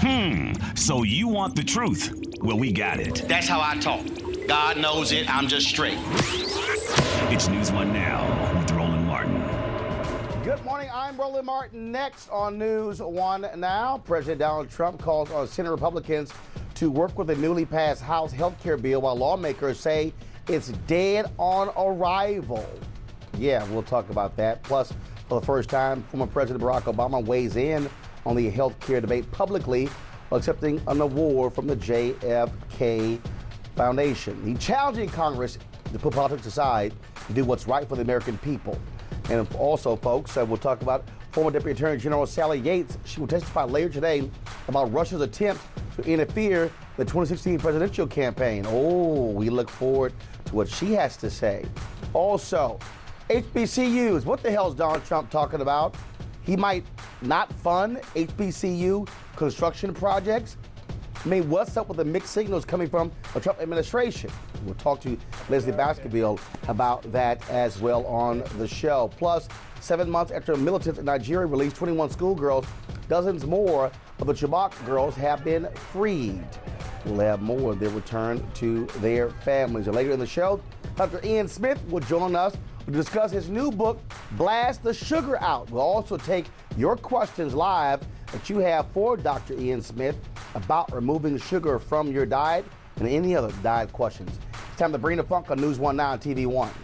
So you want the truth? Well, we got it. That's how I talk. God knows it. I'm just straight. It's News One Now with Roland Martin. Good morning. I'm Roland Martin. Next on News One Now, President Donald Trump calls on Senate Republicans to work with the newly passed House health care bill while lawmakers say it's dead on arrival. Yeah, we'll talk about that. Plus, for the first time, former President Barack Obama weighs in on the health care debate publicly while accepting an award from the JFK Foundation. He's challenging Congress to put politics aside and do what's right for the American people. And also, folks, we'll talk about former Deputy Attorney General Sally Yates. She will testify later today about Russia's attempt to interfere in the 2016 presidential campaign. Oh, we look forward to what she has to say. Also, HBCUs. What the hell is Donald Trump talking about? He might not fund HBCU construction projects. I mean, what's up with the mixed signals coming from the Trump administration? We'll talk to Leslie Baskerville about that as well on the show. Plus, 7 months after militants in Nigeria released 21 schoolgirls, dozens more of the Chibok girls have been freed. We'll have more of their return to their families. And later in the show, Dr. Ian Smith will join us to discuss his new book, Blast the Sugar Out. We'll also take your questions live that you have for Dr. Ian Smith about removing sugar from your diet and any other diet questions. It's time to bring the funk on News One Now on TV One.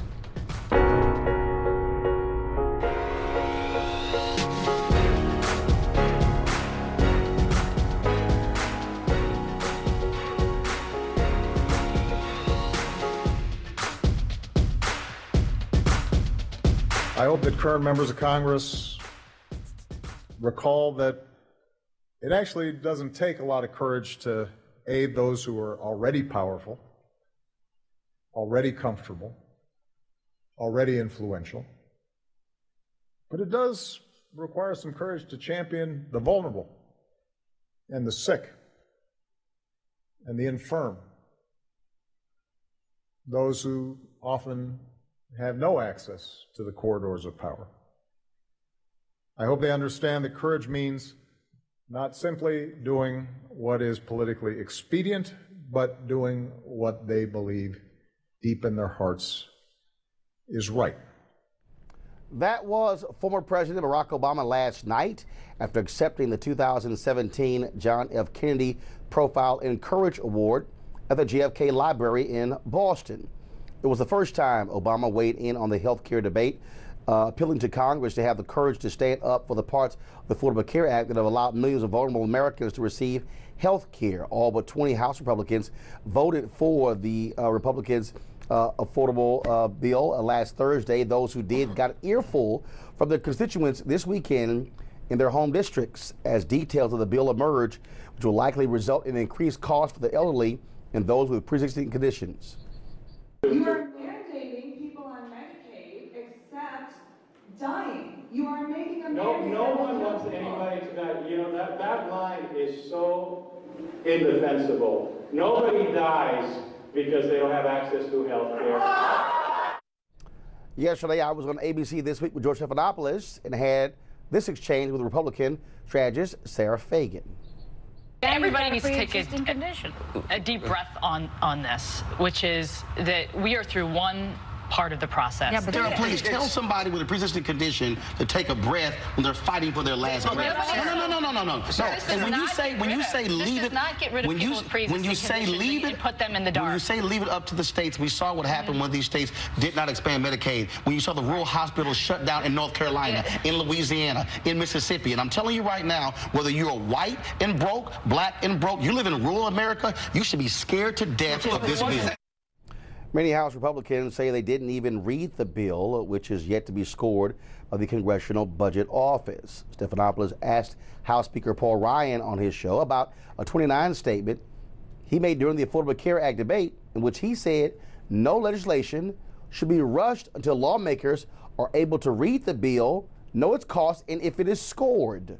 I hope that current members of Congress recall that it actually doesn't take a lot of courage to aid those who are already powerful, already comfortable, already influential. But it does require some courage to champion the vulnerable and the sick and the infirm, those who often have no access to the corridors of power. I hope they understand that courage means not simply doing what is politically expedient, but doing what they believe deep in their hearts is right. That was former President Barack Obama last night after accepting the 2017 John F. Kennedy Profile in Courage Award at the JFK Library in Boston. It was the first time Obama weighed in on the health care debate, appealing to Congress to have the courage to stand up for the parts of the Affordable Care Act that have allowed millions of vulnerable Americans to receive health care. All but 20 House Republicans voted for the Republicans' affordable bill last Thursday. Those who did got an earful from their constituents this weekend in their home districts as details of the bill emerge, which will likely result in increased costs for the elderly and those with pre-existing conditions. You are mandating people on Medicaid except dying. You are making a mandate. No one wants anybody to die. You know, that line is so indefensible. Nobody dies because they don't have access to health care. Yesterday, I was on ABC This Week with George Stephanopoulos and had this exchange with Republican strategist Sarah Fagan. Everybody needs to take a deep breath on this, which is that we are through one part of the process. Yeah, but Sarah, please tell somebody with a pre-existing condition to take a breath when they're fighting for their last breath. No. And when you say leave it, when you say leave it, put them in the dark. When you say leave it up to the states, we saw what happened when these states did not expand Medicaid. When you saw the rural hospitals shut down in North Carolina, in Louisiana, in Mississippi, and I'm telling you right now, whether you're white and broke, black and broke, you live in rural America, you should be scared to death of this bill. Many House Republicans say they didn't even read the bill, which is yet to be scored by the Congressional Budget Office. Stephanopoulos asked House Speaker Paul Ryan on his show about a 29 statement he made during the Affordable Care Act debate, in which he said no legislation should be rushed until lawmakers are able to read the bill, know its cost, and if it is scored.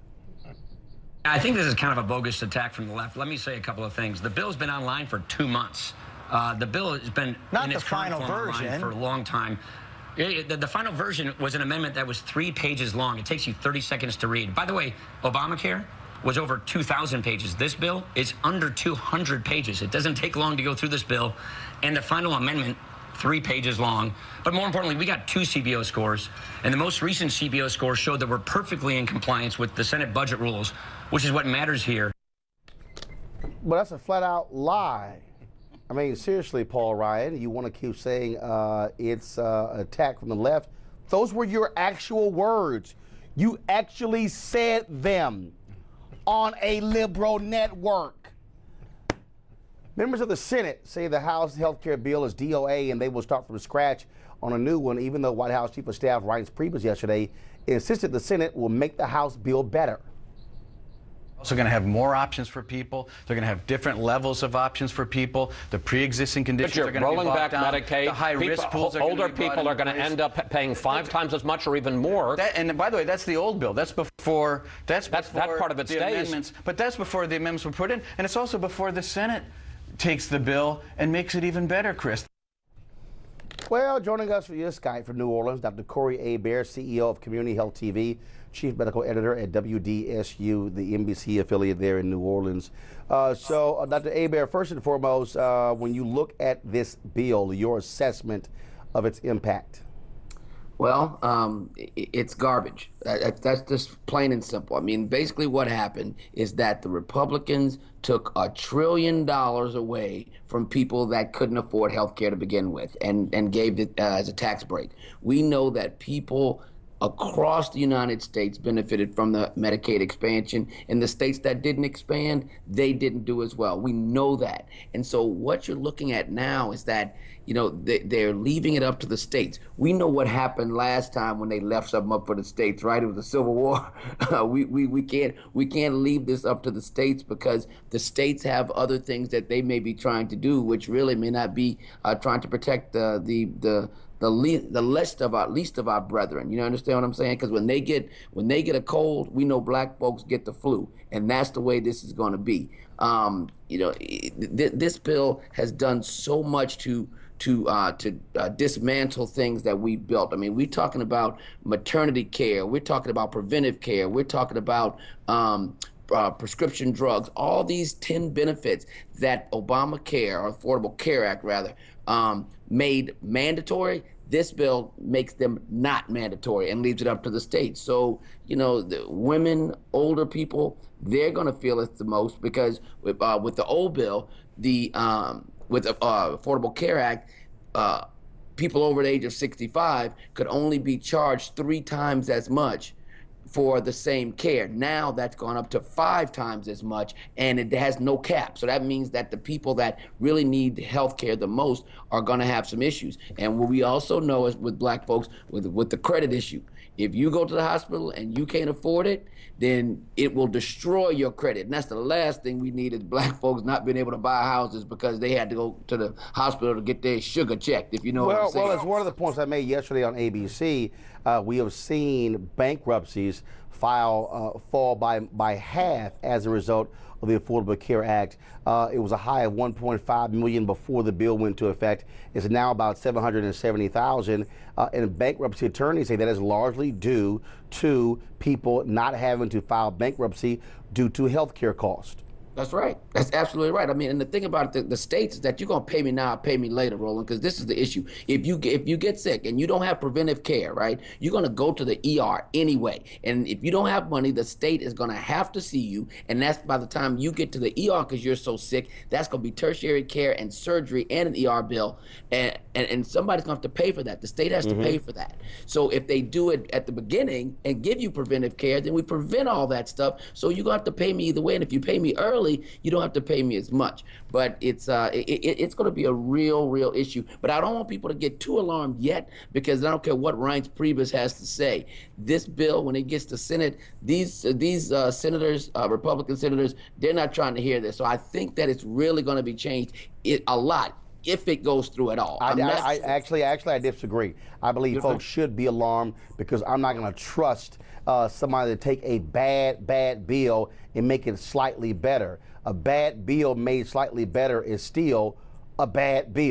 I think this is kind of a bogus attack from the left. Let me say a couple of things. The bill's been online for 2 months. The bill has been in its current form online for a long time. The final version was an amendment that was 3 pages long. It takes you 30 seconds to read. By the way, Obamacare was over 2,000 pages. This bill is under 200 pages. It doesn't take long to go through this bill. And the final amendment, 3 pages long. But more importantly, we got 2 CBO scores. And the most recent CBO score showed that we're perfectly in compliance with the Senate budget rules, which is what matters here. Well, that's a flat-out lie. I mean, seriously, Paul Ryan, you want to keep saying it's attack from the left. Those were your actual words. You actually said them on a liberal network. Members of the Senate say the House health care bill is DOA and they will start from scratch on a new one, even though White House Chief of Staff Reince Priebus yesterday insisted the Senate will make the House bill better. Also going to have more options for people. They're going to have different levels of options for people. The pre-existing conditions are going to be rolling back down. Medicaid. The high-risk pools are older people are going to end up paying 5 times as much or even more. And by the way, that's the old bill. That's before. That part of it stays. Amendments. But that's before the amendments were put in, and it's also before the Senate takes the bill and makes it even better, Chris. Well, joining us via Skype from New Orleans, Dr. Corey Hebert, CEO of Community Health TV, Chief Medical Editor at WDSU, the NBC affiliate there in New Orleans. Dr. Hebert, first and foremost, when you look at this bill, your assessment of its impact? Well, it's garbage. That's just plain and simple. I mean, basically what happened is that the Republicans took $1 trillion away from people that couldn't afford health care to begin with and gave it as a tax break. We know that people across the United States benefited from the Medicaid expansion, and the states that didn't expand, they didn't do as well. We know that. And so what you're looking at now is that, you know, they're leaving it up to the states. We know what happened last time when they left something up for the states, right? It was the Civil War. We can't leave this up to the states because the states have other things that they may be trying to do, which really may not be trying to protect the least of our brethren. You know, understand what I'm saying? Because when they get a cold, we know black folks get the flu, and that's the way this is going to be. You know, this bill has done so much to dismantle things that we built. I mean, we're talking about maternity care, we're talking about preventive care, we're talking about prescription drugs, all these 10 benefits that Obamacare, or Affordable Care Act rather, made mandatory. This bill makes them not mandatory and leaves it up to the states. So, you know, the women, older people, they're going to feel it the most because with the old bill, with the Affordable Care Act, people over the age of 65 could only be charged 3 times as much for the same care. Now that's gone up to 5 times as much, and it has no cap. So that means that the people that really need health care the most are going to have some issues. And what we also know is with black folks, with the credit issue, if you go to the hospital and you can't afford it, then it will destroy your credit. And that's the last thing we need is black folks not being able to buy houses because they had to go to the hospital to get their sugar checked, if you know what I'm saying. Well, it's one of the points I made yesterday on ABC. We have seen bankruptcies fall by half as a result of the Affordable Care Act. It was a high of 1.5 million before the bill went into effect. It's now about 770,000. And bankruptcy attorneys say that is largely due to people not having to file bankruptcy due to health care costs. That's right. That's absolutely right. I mean, and the thing about the states is that you're going to pay me now, pay me later, Roland, because this is the issue. If you get sick and you don't have preventive care, right, you're going to go to the ER anyway. And if you don't have money, the state is going to have to see you. And that's by the time you get to the ER because you're so sick, that's going to be tertiary care and surgery and an ER bill. And somebody's going to have to pay for that. The state has to pay for that. So if they do it at the beginning and give you preventive care, then we prevent all that stuff. So you're going to have to pay me either way. And if you pay me early, you don't have to pay me as much. But it's going to be a real issue. But I don't want people to get too alarmed yet because I don't care what Reince Priebus has to say. This bill, when it gets to Senate, these senators, Republican senators, they're not trying to hear this. So I think that it's really going to be changed a lot if it goes through at all. I actually disagree. I believe folks should be alarmed because I'm not going to trust somebody to take a bad bill and make it slightly better. A bad bill made slightly better is still a bad bill.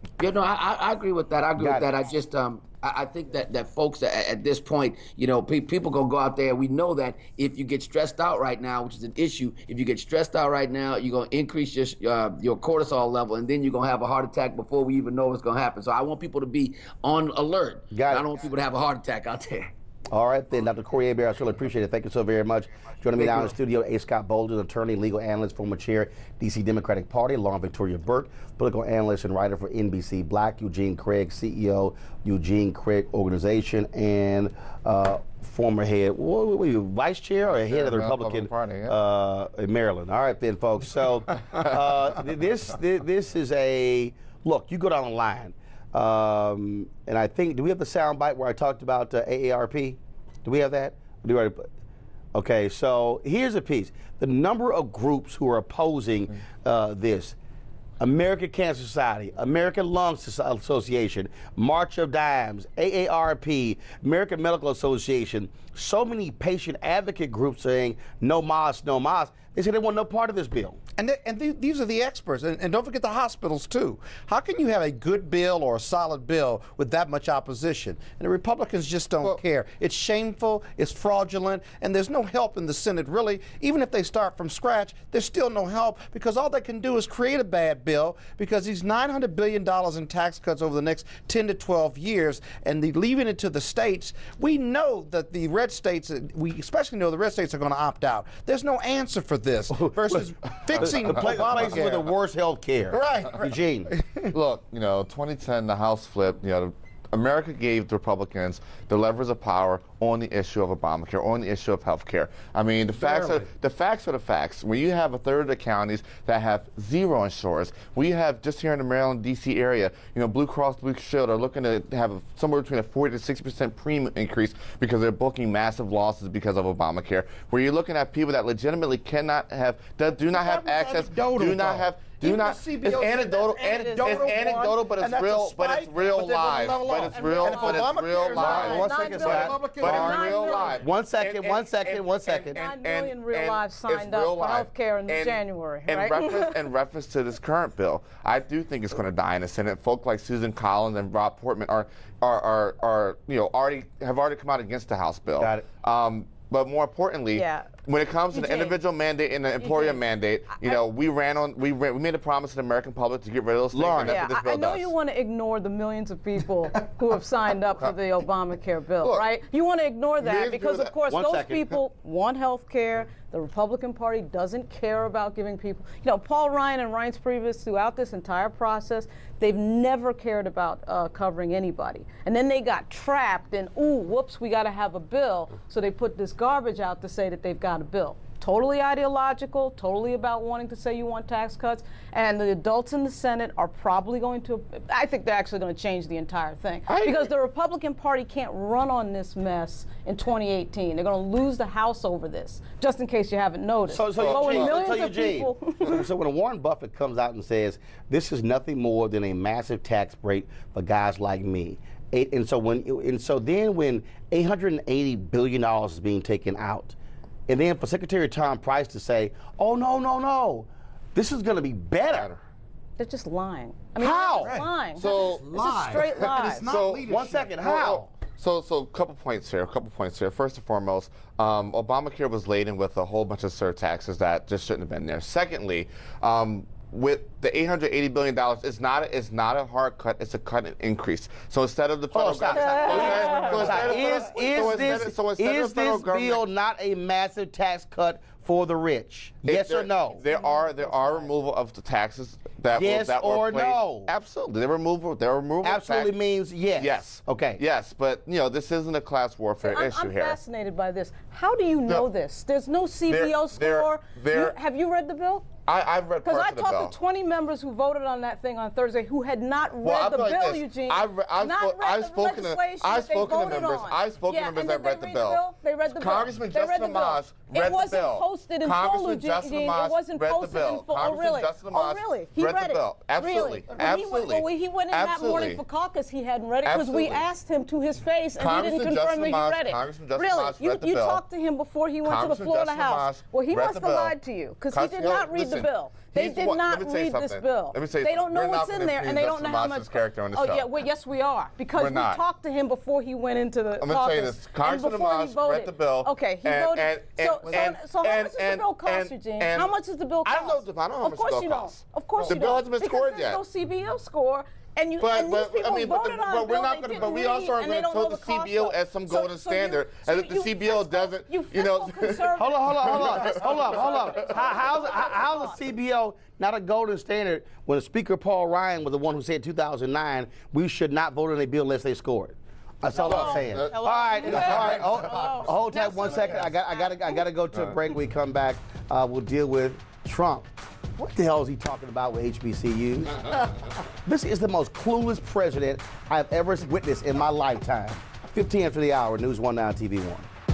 Yeah, no, I agree with that. I agree with that. I just I think that folks at this point, you know, people gonna go out there. We know that if you get stressed out right now, which is an issue, if you get stressed out right now, you're gonna increase your cortisol level, and then you're gonna have a heart attack before we even know what's gonna happen. So I want people to be on alert. I don't want people to have a heart attack out there. All right, then, Dr. Corey Hebert, I really appreciate it. Thank you so very much. Joining me now in the studio, A. Scott Bolden, attorney, legal analyst, former chair, D.C. Democratic Party, along with Victoria Burke, political analyst and writer for NBC Black, Eugene Craig, CEO, Eugene Craig Organization, and former head, what were you, vice chair or head of the Republican Party in Maryland? All right, then, folks. So this is a, look, you go down the line. And I think, do we have the sound bite where I talked about AARP? Do we have that? Okay, so here's a piece. The number of groups who are opposing this: American Cancer Society, American Lung Association, March of Dimes, AARP, American Medical Association, so many patient advocate groups saying no mas, no mas. They say they want no part of this bill. And these are the experts. And don't forget the hospitals, too. How can you have a good bill or a solid bill with that much opposition? And the Republicans just don't care. It's shameful, it's fraudulent, and there's no help in the Senate, really. Even if they start from scratch, there's still no help because all they can do is create a bad bill because these $900 billion in tax cuts over the next 10 to 12 years and leaving it to the states, we know that the red states, we especially know the red states are going to opt out. There's no answer for this versus fixing the places with the worst health care. Right. Eugene. Look, 2010, the House flipped. America gave the Republicans the levers of power on the issue of Obamacare, on the issue of health care. I mean, the facts are the facts. When you have a third of the counties that have zero insurance, we have just here in the Maryland, D.C. area, Blue Cross Blue Shield are looking to have somewhere between a 40 to 60% premium increase because they're booking massive losses because of Obamacare. Where you're looking at people that legitimately cannot have, do not have access, do not have. It's anecdotal, but it's real. But it's real live. But it's real. But it's real live. 1 second, Scott. But it's real live. 1 second. 1 second. 1 second. 9 million real lives signed up for health care in January. In reference to this current bill, I do think it's going to die in the Senate. Folk like Susan Collins and Rob Portman have already come out against the House bill. Got it. But more importantly, when it comes to the individual mandate and the employer mandate, we made a promise to the American public to get rid of those things. And that's what this bill I know you want to ignore the millions of people who have signed up for the Obamacare bill, right? You want to ignore that because, of course, those people want health care. The Republican Party doesn't care about giving people, Paul Ryan and Reince Priebus throughout this entire process, they've never cared about covering anybody. And then they got trapped in, whoops, we got to have a bill. So they put this garbage out to say that they've got a bill. Totally ideological, totally about wanting to say you want tax cuts. And the adults in the Senate are probably going to, I think they're actually going to change the entire thing. Because the Republican Party can't run on this mess in 2018. They're going to lose the House over this, just in case you haven't noticed. So when Warren Buffett comes out and says, this is nothing more than a massive tax break for guys like me. And so then when $880 billion is being taken out, and then for Secretary Tom Price to say, oh, no, this is going to be better. They're just lying. I mean, how? They're lying. So it's a straight lie. So 1 second, how? So a couple points here. First and foremost, Obamacare was laden with a whole bunch of surtaxes that just shouldn't have been there. Secondly, with the $880 billion, it's not a hard cut, it's a cut and increase. So instead of the federal is this bill not a massive tax cut for the rich? Yes or no? There are removal of the taxes that were placed. No? Absolutely. They're removal. Absolutely means yes. Yes. Okay. Yes, but this isn't a class warfare issue here. I'm fascinated by this. How do you know this? There's no CBO score. Have you read the bill? I've read parts of the bill. Because I talked to 20 members who voted on that thing on Thursday who had not read the bill, Eugene. I've spoken to members that read the bill. Congressman Justin Amash read It wasn't the bill. posted in full, Congressman Eugene. Justin It Amash wasn't read the posted bill. in full. Oh, Congressman really? Justin Oh, Amash really? He read read the it. bill. Absolutely. Really? Absolutely. When he went in that morning Absolutely. for caucus, he hadn't read it because we Absolutely. asked him to his face, and he Congressman didn't confirm Justin that he Amash- read it. Congressman Justin Really? Amash read the You bill. talked to him before he went to the Congressman floor of the Justin House. Amash Well, he read must the have bill. lied to you because he did not read the Listen, bill. They he's did what- not let me tell you read this something. bill. Let me tell you They don't something. know We're what's not in there, gonna and they don't know accuse how Justin much. Amash's character on this Oh show. yeah, well, yes we are because We're we not. talked to him before he went into the I'm gonna tell you caucus this. and Congressman before he Amash voted. read the bill. Okay, he and- voted. and- So how much does the bill cost, Eugene? How much does the bill cost? I don't know how much Of course the bill you don't. costs. Of course The you bill don't. hasn't been Because scored there's yet. no CBO score. And these But people voted on a we're bill not they going to. didn't But we also read, aren't and they going to don't know hold the the cost CBO of. as some golden standard, as if the CBO doesn't. You know. Hold up. How's the CBO not a golden standard when Speaker Paul Ryan was the one who said in 2009 we should not vote on a bill unless they scored? That's all I'm saying. All right. Hold tight 1 second. I got to go to a break. We come back. We'll deal with Trump. What the hell is he talking about with HBCUs? This is the most clueless president I've ever witnessed in my lifetime. 15 after the hour, News 1 Now, TV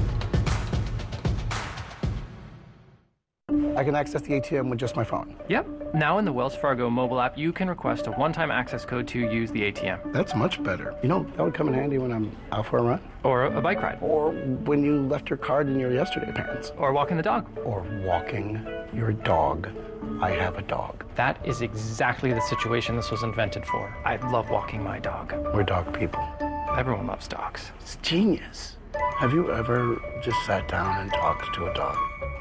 1. I can access the ATM with just my phone. Yep. Now in the Wells Fargo mobile app, you can request a one-time access code to use the ATM. That's much better. You know, that would come in handy when I'm out for a run. Or a bike ride. Or when you left your card in your yesterday pants. Or walking the dog. Or walking your dog. I have a dog. That is exactly the situation this was invented for. I love walking my dog. We're dog people. Everyone loves dogs. It's genius. Have you ever just sat down and talked to a dog?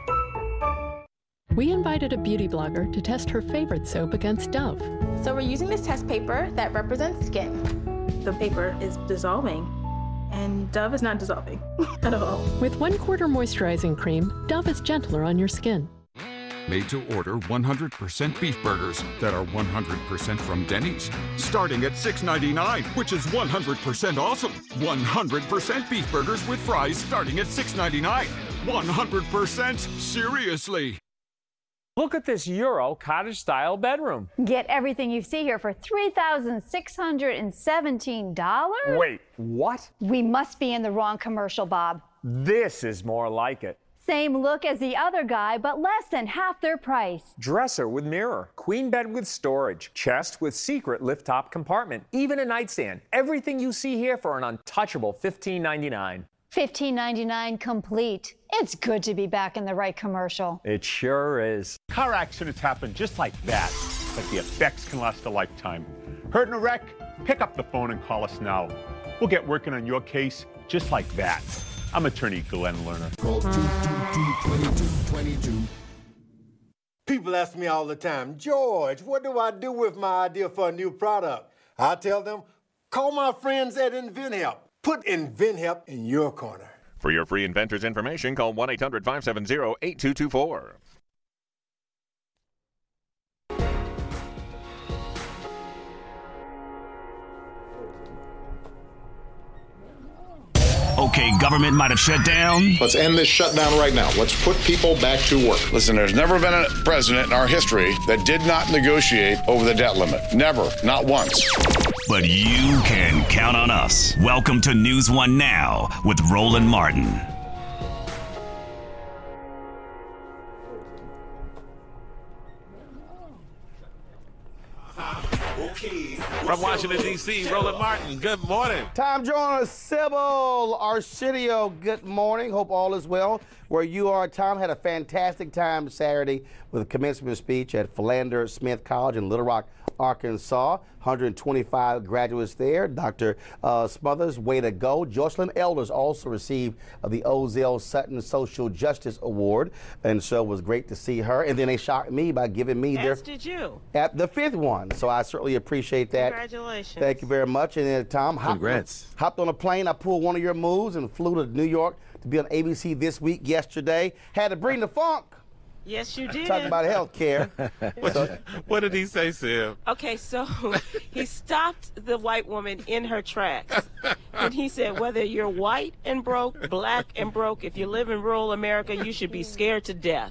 We invited a beauty blogger to test her favorite soap against Dove. So we're using this test paper that represents skin. The paper is dissolving, and Dove is not dissolving at all. With 1/4 moisturizing cream, Dove is gentler on your skin. Made to order 100% beef burgers that are 100% from Denny's. Starting at $6.99, which is 100% awesome. 100% beef burgers with fries starting at $6.99. 100% seriously. Look at this Euro cottage-style bedroom. Get everything you see here for $3,617? Wait, what? We must be in the wrong commercial, Bob. This is more like it. Same look as the other guy, but less than half their price. Dresser with mirror, queen bed with storage, chest with secret lift-top compartment, even a nightstand. Everything you see here for an untouchable $15.99. $15.99 complete. It's good to be back in the right commercial. It sure is. Car accidents happen just like that, but the effects can last a lifetime. Hurt in a wreck? Pick up the phone and call us now. We'll get working on your case just like that. I'm attorney Glenn Lerner. Call 222-2222. People ask me all the time, George, what do I do with my idea for a new product? I tell them, call my friends at InventHelp. Put InventHelp in your corner. For your free inventors information, call 1-800-570-8224. Okay, government might have shut down. Let's end this shutdown right now. Let's put people back to work. Listen, there's never been a president in our history that did not negotiate over the debt limit. Never. Not once. But you can count on us. Welcome to News 1 Now with Roland Martin. From Washington, D.C., Roland Martin, good morning. Time Joyner Sybil Arcidio, good morning. Hope all is well. Where you are, Tom, had a fantastic time Saturday with a commencement speech at Philander Smith College in Little Rock, Arkansas. 125 graduates there. Dr. Smothers, way to go. Jocelyn Elders also received the Ozell Sutton Social Justice Award, and so it was great to see her. And then they shocked me by giving me As did you. At the 5th one. So I certainly appreciate that. Congratulations. Thank you very much. And then Tom, hopped on a plane. I pulled one of your moves and flew to New York to be on ABC This Week yesterday. Had to bring the funk. Yes, you did. Talking about health care. What did he say, Sim? Okay, so he stopped the white woman in her tracks. And he said, whether you're white and broke, black and broke, if you live in rural America, you should be scared to death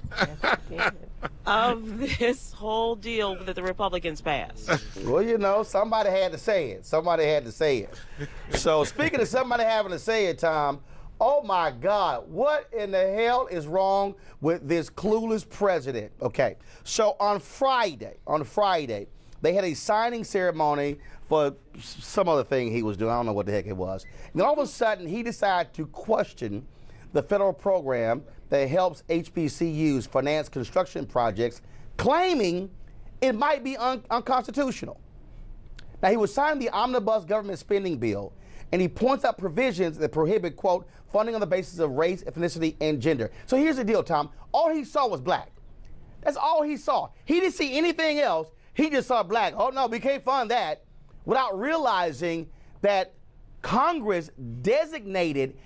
of this whole deal that the Republicans passed. Well, you know, somebody had to say it. Somebody had to say it. So speaking of somebody having to say it, Tom, Oh my God, what in the hell is wrong with this clueless president? Okay, so on Friday, they had a signing ceremony for some other thing he was doing. I don't know what the heck it was. And then all of a sudden, he decided to question the federal program that helps HBCUs finance construction projects, claiming it might be unconstitutional. Now, he was signing the omnibus government spending bill, and he points out provisions that prohibit, quote, funding on the basis of race, ethnicity, and gender. So here's the deal, Tom. All he saw was black. That's all he saw. He didn't see anything else. He just saw black. Oh, no, we can't fund that, without realizing that Congress designated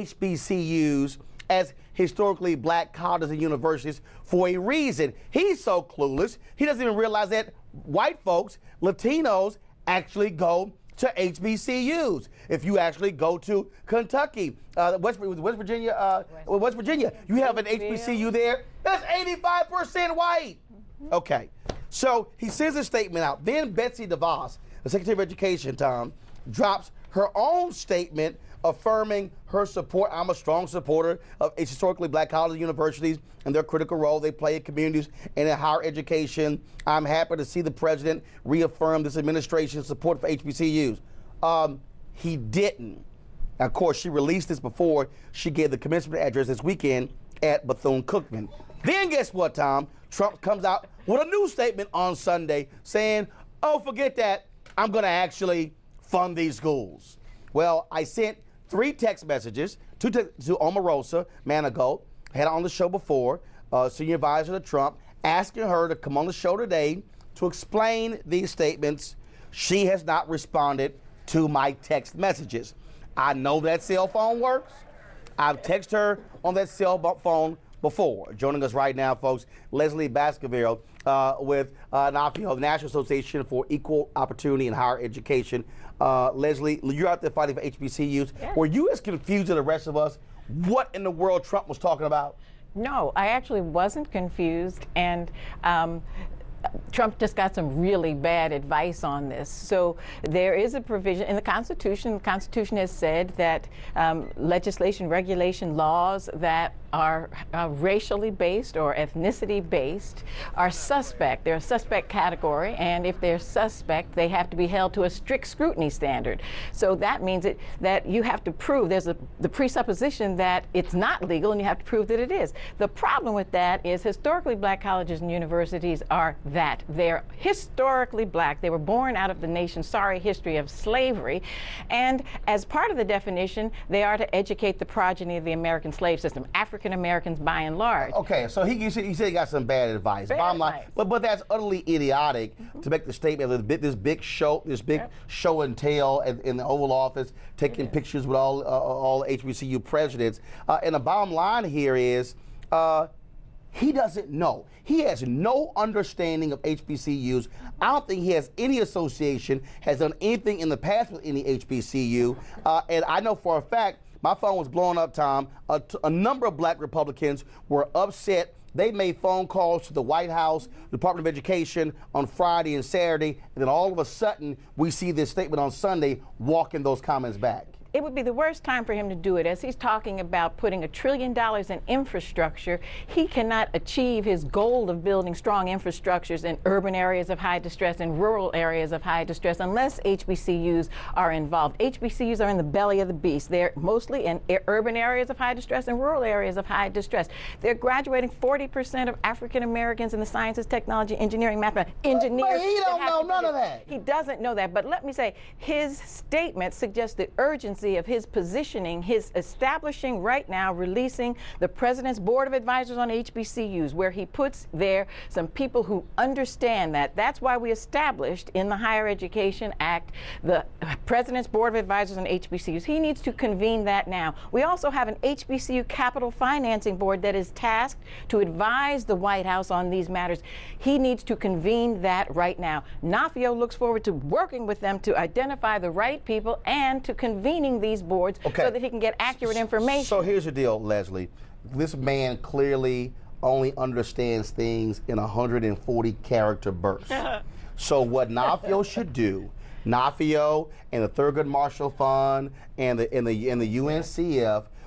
HBCUs as historically black colleges and universities for a reason. He's so clueless, he doesn't even realize that white folks, Latinos, actually go to HBCUs. If you actually go to Kentucky, West Virginia, you have an HBCU there that's 85% white. Okay, so he sends a statement out. Then Betsy DeVos, the Secretary of Education, Tom, drops her own statement affirming her support. I'm a strong supporter of historically black colleges and universities and their critical role they play in communities and in higher education. I'm happy to see the president reaffirm this administration's support for HBCUs. He didn't. Now, of course, she released this before she gave the commencement address this weekend at Bethune-Cookman. Then guess what, Tom? Trump comes out with a new statement on Sunday saying, oh, forget that. I'm going to actually fund these schools. Well, I sent 3 text messages to Omarosa Manigault, had her on the show before, senior advisor to Trump, asking her to come on the show today to explain these statements. She has not responded to my text messages. I know that cell phone works. I've texted her on that cell phone before. Joining us right now, folks, Leslie Baskerville with NAFIO, the National Association for Equal Opportunity in Higher Education. Leslie, you're out there fighting for HBCUs. Yes. Were you as confused as the rest of us what in the world Trump was talking about? No, I actually wasn't confused, and Trump just got some really bad advice on this. So there is a provision in the Constitution. The Constitution has said that legislation, regulation, laws that are racially based or ethnicity based are suspect. They're a suspect category, and if they're suspect, they have to be held to a strict scrutiny standard. So that means that you have to prove, there's the presupposition that it's not legal, and you have to prove that it is. The problem with that is historically black colleges and universities are that. They're historically black. They were born out of the nation's sorry history of slavery, and as part of the definition, they are to educate the progeny of the American slave system, African Americans by and large. Okay, so he said he got some bad advice. Bottom line, but that's utterly idiotic to make the statement of this big show and tell in the Oval Office, taking pictures with all HBCU presidents. And the bottom line here is he doesn't know. He has no understanding of HBCUs. I don't think he has any association, has done anything in the past with any HBCU. And I know for a fact, my phone was blowing up, Tom. A number of black Republicans were upset. They made phone calls to the White House, Department of Education on Friday and Saturday, and then all of a sudden, we see this statement on Sunday walking those comments back. It would be the worst time for him to do it. As he's talking about putting $1 trillion in infrastructure, he cannot achieve his goal of building strong infrastructures in urban areas of high distress and rural areas of high distress unless HBCUs are involved. HBCUs are in the belly of the beast. They're mostly in urban areas of high distress and rural areas of high distress. They're graduating 40% of African Americans in the sciences, technology, engineering, mathematics. Engineers. But he don't know none of that. He doesn't know that. But let me say, his statement suggests the urgency of his positioning, his establishing right now, releasing the President's Board of Advisors on HBCUs, where he puts there some people who understand that. That's why we established in the Higher Education Act the President's Board of Advisors on HBCUs. He needs to convene that now. We also have an HBCU Capital Financing Board that is tasked to advise the White House on these matters. He needs to convene that right now. NAFIO looks forward to working with them to identify the right people and to convening these boards so that he can get accurate information. So here's the deal, Leslie. This man clearly only understands things in 140 character bursts. So what NAFIO should do, NAFIO and the Thurgood Marshall Fund and the UNCF,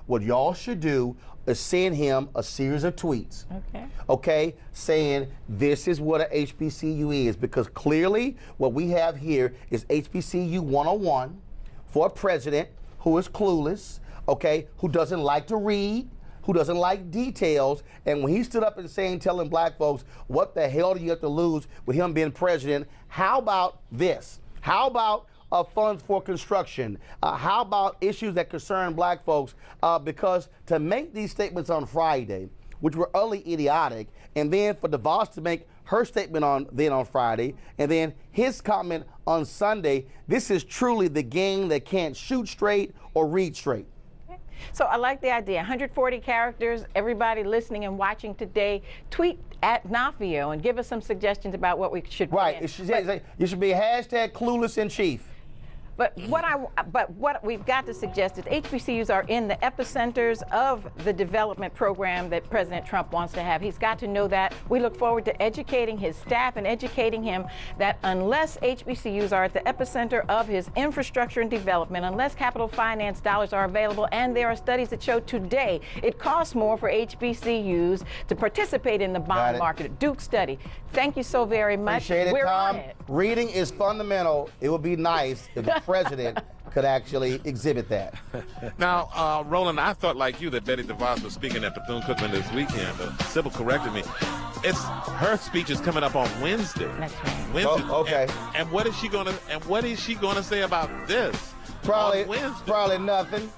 what y'all should do is send him a series of tweets. Okay, saying this is what a HBCU is, because clearly what we have here is HBCU 101 for a president who is clueless, okay, who doesn't like to read, who doesn't like details, and when he stood up and telling black folks, what the hell do you have to lose with him being president? How about this? How about funds for construction? How about issues that concern black folks? Because to make these statements on Friday, which were utterly idiotic, and then for DeVos to make her statement on Friday, and then his comment on Sunday, this is truly the gang that can't shoot straight or read straight. So I like the idea. 140 characters. Everybody listening and watching today, tweet at Nafio and give us some suggestions about what we should. Right. You should be hashtag clueless in chief. But what we've got to suggest is HBCUs are in the epicenters of the development program that President Trump wants to have. He's got to know that. We look forward to educating his staff and educating him that unless HBCUs are at the epicenter of his infrastructure and development, unless capital finance dollars are available, and there are studies that show today it costs more for HBCUs to participate in the bond market. Duke study. Thank you so very much. Appreciate it, We're Tom. on it. Reading is fundamental. It would be nice if the president could actually exhibit that. Now, Roland, I thought like you that Betty DeVos was speaking at Bethune-Cookman this weekend. Sybil corrected me. Her speech is coming up on Wednesday. That's right. Wednesday. Oh, okay. And what is she gonna say about this? Probably nothing.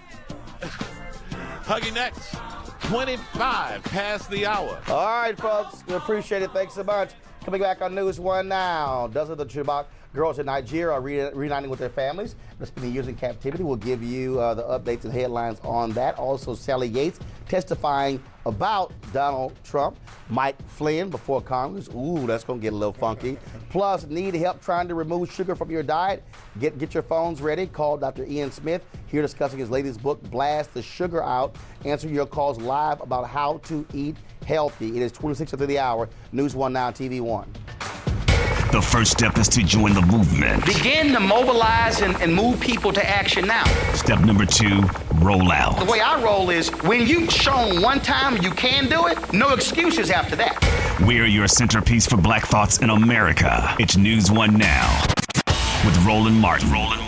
Huggy next. 25 past the hour. All right, folks. We appreciate it. Thanks so much. Coming back on News One now. Dozens of the Chibok girls in Nigeria are reuniting with their families. They're spending years in captivity. We'll give you the updates and headlines on that. Also, Sally Yates testifying about Donald Trump. Mike Flynn before Congress. Ooh, that's going to get a little funky. Plus, need help trying to remove sugar from your diet? Get your phones ready. Call Dr. Ian Smith, here discussing his latest book, Blast the Sugar Out. Answer your calls live about how to eat healthy. It is 26 after the hour. News One Now, TV One. The first step is to join the movement. Begin to mobilize and move people to action now. Step number 2, roll out. The way I roll is when you've shown one time you can do it, no excuses after that. We're your centerpiece for black thoughts in America. It's News One Now with Roland Martin.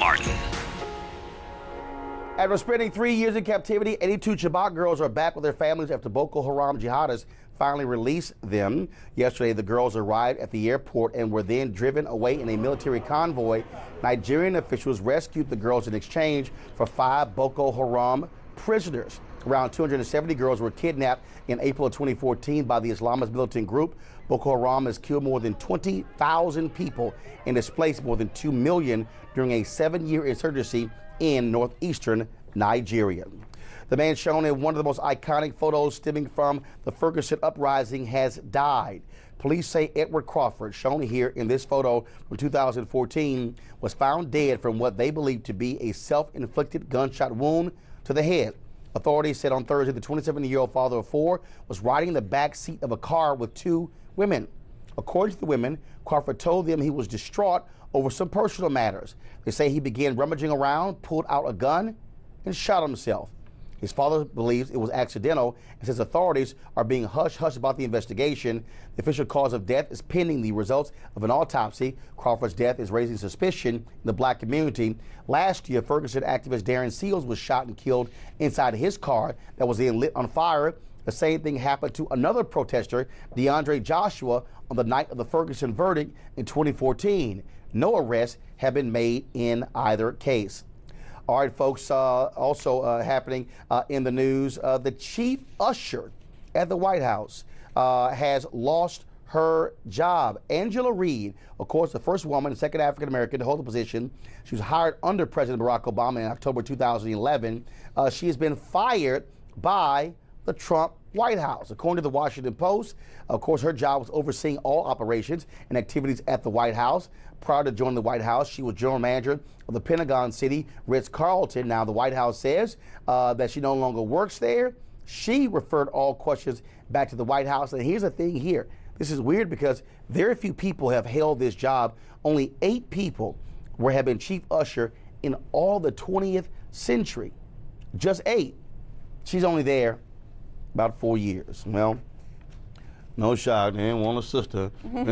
After spending 3 years in captivity, 82 Chibok girls are back with their families after Boko Haram jihadists finally released them. Yesterday, the girls arrived at the airport and were then driven away in a military convoy. Nigerian officials rescued the girls in exchange for 5 Boko Haram prisoners. Around 270 girls were kidnapped in April of 2014 by the Islamist militant group. Boko Haram has killed more than 20,000 people and displaced more than 2 million during a 7-year insurgency in northeastern Nigeria. The man shown in one of the most iconic photos stemming from the Ferguson uprising has died. Police say Edward Crawford, shown here in this photo from 2014, was found dead from what they believe to be a self-inflicted gunshot wound to the head. Authorities said on Thursday the 27-year-old father of 4 was riding in the back seat of a car with 2 women. According to the women, Crawford told them he was distraught over some personal matters. They say he began rummaging around, pulled out a gun, and shot himself. His father believes it was accidental and says authorities are being hush-hush about the investigation. The official cause of death is pending the results of an autopsy. Crawford's death is raising suspicion in the black community. Last year, Ferguson activist Darren Seals was shot and killed inside his car that was then lit on fire. The same thing happened to another protester, DeAndre Joshua, on the night of the Ferguson verdict in 2014. No arrests have been made in either case. All right, folks, also happening in the news, the chief usher at the White House has lost her job. Angela Reed, of course, the first woman and second African-American to hold the position. She was hired under President Barack Obama in October 2011. She has been fired by the Trump White House. According to the Washington Post, of course, her job was overseeing all operations and activities at the White House. Prior to joining the White House, she was general manager of the Pentagon City Ritz-Carlton. Now, the White House says that she no longer works there. She referred all questions back to the White House. And here's the thing here. This is weird because very few people have held this job. Only 8 people have been chief usher in all the 20th century. Just 8. she's only there about 4 years. Well, no shock, they didn't want a sister in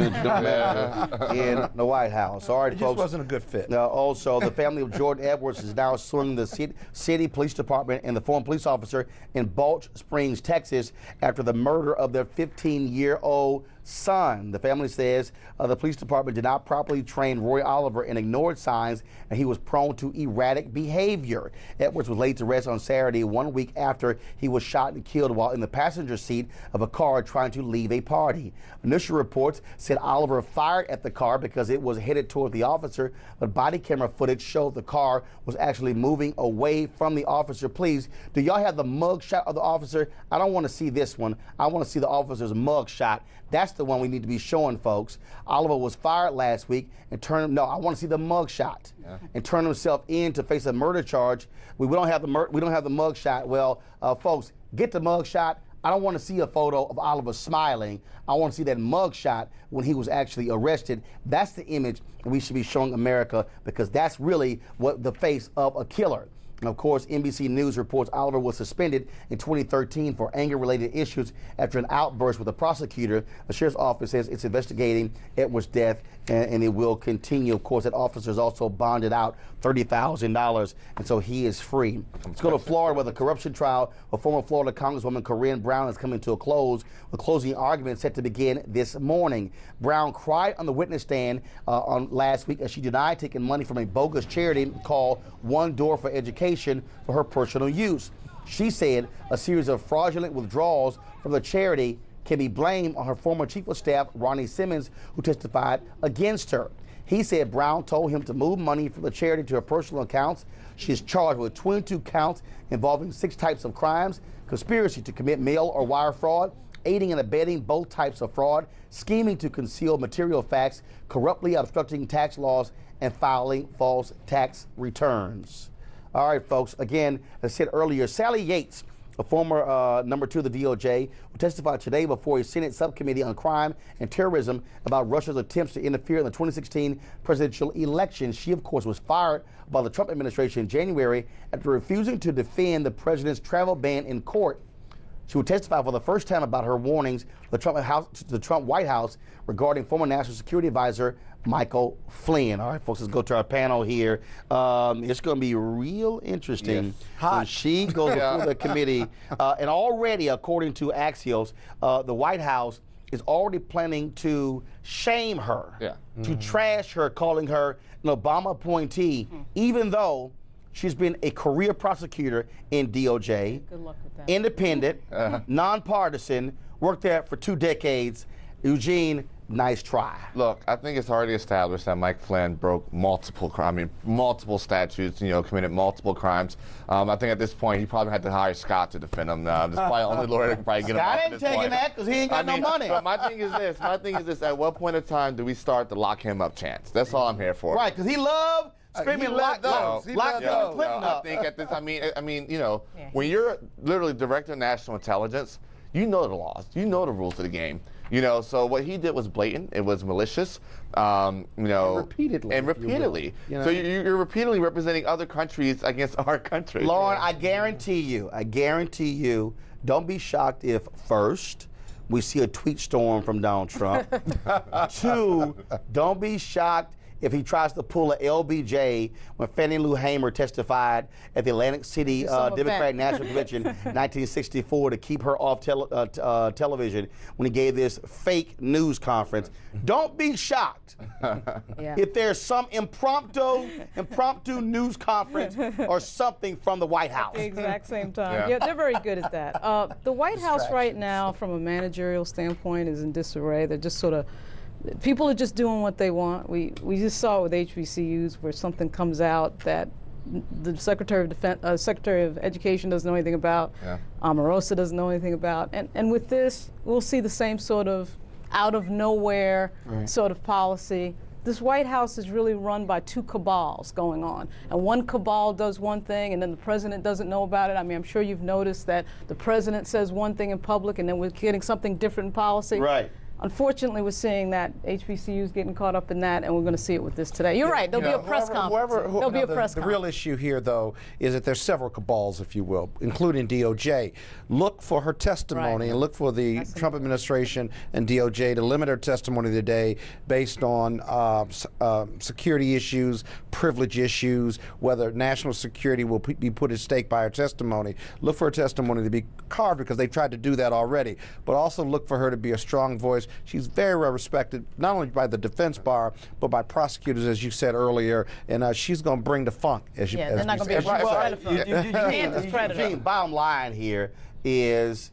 the White House. All right, it folks. just wasn't a good fit. Also, the family of Jordan Edwards is now suing the city police department and the former police officer in Balch Springs, Texas, after the murder of their 15-year-old son. The family says the police department did not properly train Roy Oliver and ignored signs that he was prone to erratic behavior. Edwards was laid to rest on Saturday, 1 week after he was shot and killed while in the passenger seat of a car trying to leave a party. Initial reports said Oliver fired at the car because it was headed toward the officer, but body camera footage showed the car was actually moving away from the officer. Please, do y'all have the mug shot of the officer? I don't want to see this one. I want to see the officer's mug shot. That's the one we need to be showing, folks. Oliver was fired last week and I want to see the mug shot and turn himself in to face a murder charge. We don't have the mug shot. Well, folks, get the mug shot. I don't want to see a photo of Oliver smiling. I want to see that mug shot when he was actually arrested. That's the image we should be showing America, because that's really what the face of a killer. And of course, NBC News reports Oliver was suspended in 2013 for anger-related issues after an outburst with a prosecutor. The sheriff's office says it's investigating Edwards' death, and it will continue. Of course, that officer is also bonded out $30,000, and so he is free. Let's go to Florida, where the corruption trial of former Florida Congresswoman Corinne Brown is coming to a close, with closing arguments set to begin this morning. Brown cried on the witness stand on last week as she denied taking money from a bogus charity called One Door for Education for her personal use. She said a series of fraudulent withdrawals from the charity can be blamed on her former chief of staff, Ronnie Simmons, who testified against her. He said Brown told him to move money from the charity to her personal accounts. She is charged with 22 counts involving 6 types of crimes: conspiracy to commit mail or wire fraud, aiding and abetting both types of fraud, scheming to conceal material facts, corruptly obstructing tax laws, and filing false tax returns. All right, folks, again, as I said earlier, Sally Yates, a former number 2 of the DOJ, who testified today before a Senate subcommittee on crime and terrorism about Russia's attempts to interfere in the 2016 presidential election. She, of course, was fired by the Trump administration in January after refusing to defend the president's travel ban in court. She will testify for the first time about her warnings to the Trump White House regarding former National Security Advisor Michael Flynn. All right, folks, let's go to our panel here. It's going to be real interesting when she goes before the committee. And already, according to Axios, the White House is already planning to shame her, to trash her, calling her an Obama appointee, even though she's been a career prosecutor in DOJ, Good luck with that. independent, nonpartisan, worked there for 2 decades. Eugene, nice try. Look, I think it's already established that Mike Flynn broke multiple statutes, committed multiple crimes. I think at this point he probably had to hire Scott to defend him. That's probably the only lawyer that can probably get him off at this point. Scott ain't taking that because he ain't got no money. But my thing is this, at what point in time do we start the lock him up chance? That's all I'm here for. Right, because he loved screaming lock Clinton up. I think at this, when you're literally director of national intelligence, you know the laws, you know the rules of the game. So what he did was blatant. It was malicious. And repeatedly. So you're repeatedly representing other countries against our country. Lauren, I guarantee you, don't be shocked if first we see a tweet storm from Donald Trump. 2, don't be shocked if he tries to pull a LBJ when Fannie Lou Hamer testified at the Atlantic City Democratic National Convention in 1964 to keep her off television when he gave this fake news conference. Don't be shocked if there's some impromptu news conference or something from the White House. At the exact same time. Yeah, they're very good at that. The White House right now, from a managerial standpoint, is in disarray. They're just sort of people are just doing what they want. We just saw it with HBCUs, where something comes out that the Secretary of Education doesn't know anything about, Omarosa doesn't know anything about, and with this, we'll see the same sort of out of nowhere sort of policy. This White House is really run by 2 cabals going on, and one cabal does one thing, and then the president doesn't know about it. I mean, I'm sure you've noticed that the president says one thing in public, and then we're getting something different in policy. Right. unfortunately, we're seeing that HBCUs getting caught up in that, and we're going to see it with this today. You're right. There'll be a press conference. There'll be a press conference. The real issue here, though, is that there's several cabals, if you will, including DOJ. Look for her testimony and look for the Trump administration and DOJ to limit her testimony today based on security issues, privilege issues, whether national security will be put at stake by her testimony. Look for her testimony to be carved because they tried to do that already. But also look for her to be a strong voice. She's very well respected, not only by the defense bar, but by prosecutors, as you said earlier. And she's going to bring the funk. As they're not going to be Eugene, bottom line here is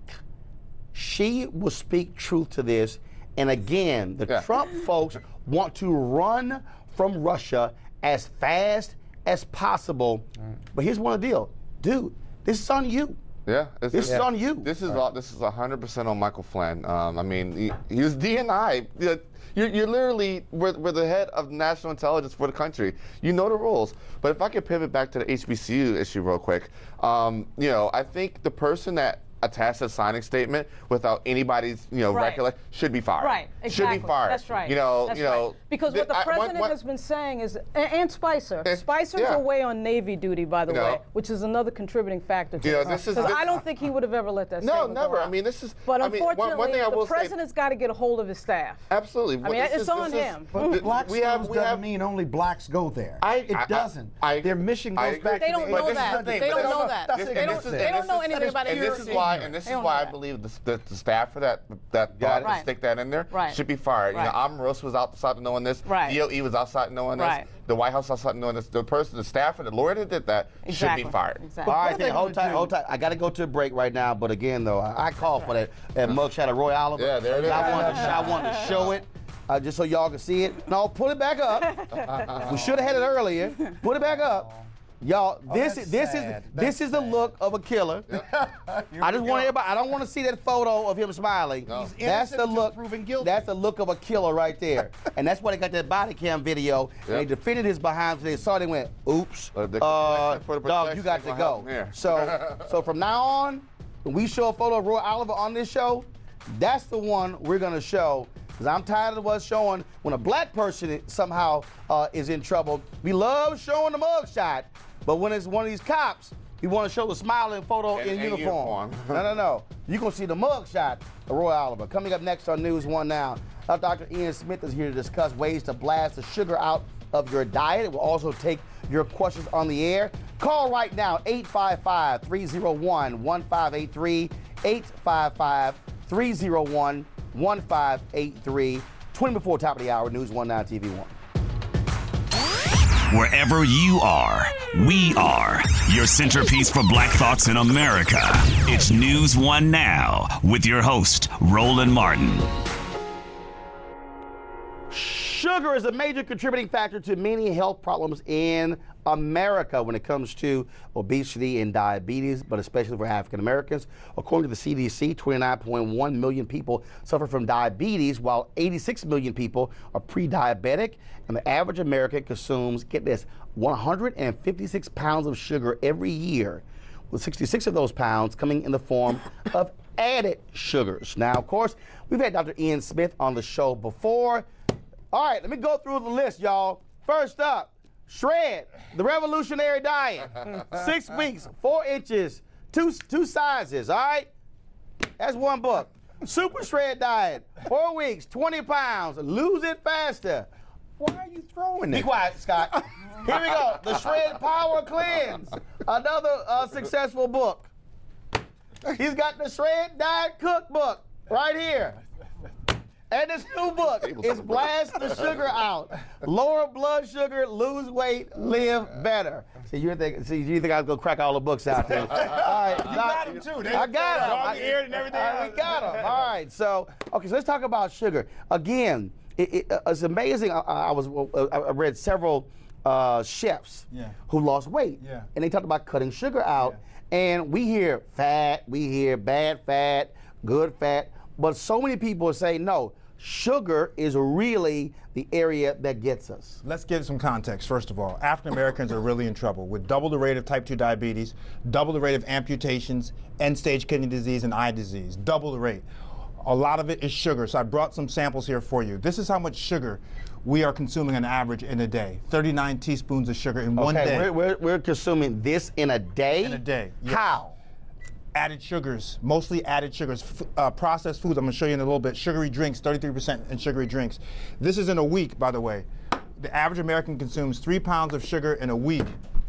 she will speak truth to this. And again, the Trump folks want to run from Russia as fast as possible. But here's one deal. Dude, this is on you. Yeah, this is on you. This is 100% on Michael Flynn. I mean, he was DNI. You're literally we're the head of national intelligence for the country. You know the rules. But if I could pivot back to the HBCU issue real quick, I think the person that attached a signing statement without anybody's recollection should be fired. Right, exactly. Should be fired. That's right. Right. Because what the president has been saying is, and Spicer. Spicer's away on Navy duty, by the way, which is another contributing factor to this. Because I don't think he would have ever let that statement never. go out. I mean, this is. But unfortunately, one thing I will the president's got to get a hold of his staff. Absolutely. I mean, it's on him. But black schools doesn't mean only blacks go there. It doesn't. Their mission goes back to They don't know that. They don't know that. They don't know anything about it. And this is why I believe the staff for that thought to stick that in there should be fired. Omarosa was outside of knowing this. DOE was outside knowing this. The White House outside knowing this. The staff and the lawyer that did that should be fired. All right, hold tight. I got to go to a break right now. But again, though, I called for that mugshot of Roy Oliver. Yeah, there it is. I wanted to show it. Just so y'all can see it. No, put it back up. We should have had it earlier. Put it back up. Y'all, this is the look of a killer. I just want everybody. I don't want to see that photo of him smiling. No. That's the look. That's the look of a killer right there. And that's why they got that body cam video. And they defended his behind. So they saw. They went, "Oops, dog, you got to go." So from now on, when we show a photo of Roy Oliver on this show, that's the one we're gonna show. Because I'm tired of us showing when a black person somehow is in trouble. We love showing the mugshot. But when it's one of these cops, we want to show the smiling photo in uniform. No. You're going to see the mugshot of Roy Oliver. Coming up next on News One Now, Dr. Ian Smith is here to discuss ways to blast the sugar out of your diet. We'll also take your questions on the air. Call right now, 855-301-1583, 855-301-1583. 20 before top of the hour, News One Now, TV One. Wherever you are, we are your centerpiece for black thoughts in America. It's News One Now with your host, Roland Martin. Sugar is a major contributing factor to many health problems in America when it comes to obesity and diabetes, but especially for African Americans. According to the CDC, 29.1 million people suffer from diabetes, while 86 million people are pre-diabetic, and the average American consumes, get this, 156 pounds of sugar every year, with 66 of those pounds coming in the form of added sugars. Now, of course, we've had Dr. Ian Smith on the show before. All right, let me go through the list, y'all. First up, Shred, the revolutionary diet. 6 weeks, 4 inches, two sizes, all right? That's one book. Super Shred diet, 4 weeks, 20 pounds, lose it faster. Why are you throwing it? Be quiet, Scott. Here we go, the Shred Power Cleanse, another successful book. He's got the Shred Diet Cookbook right here. And this new book is Blast the Sugar Out. Lower blood sugar, lose weight, live better. See, you think I was going to crack all the books out there. All right, you got them, too. I got them. And everything. We got them. All right, so let's talk about sugar. Again, it's amazing. I read several chefs who lost weight. Yeah. And they talked about cutting sugar out. Yeah. And we hear fat, we hear bad fat, good fat. But so many people say, no, sugar is really the area that gets us. Let's give some context, first of all. African Americans are really in trouble with double the rate of type 2 diabetes, double the rate of amputations, end-stage kidney disease, and eye disease, double the rate. A lot of it is sugar. So I brought some samples here for you. This is how much sugar we are consuming on average in a day. 39 teaspoons of sugar in one day. We're consuming this in a day? In a day. Yes. How? Added sugars, mostly added sugars. Processed foods, I'm going to show you in a little bit. Sugary drinks, 33% in sugary drinks. This is in a week, by the way. The average American consumes 3 pounds of sugar in a week.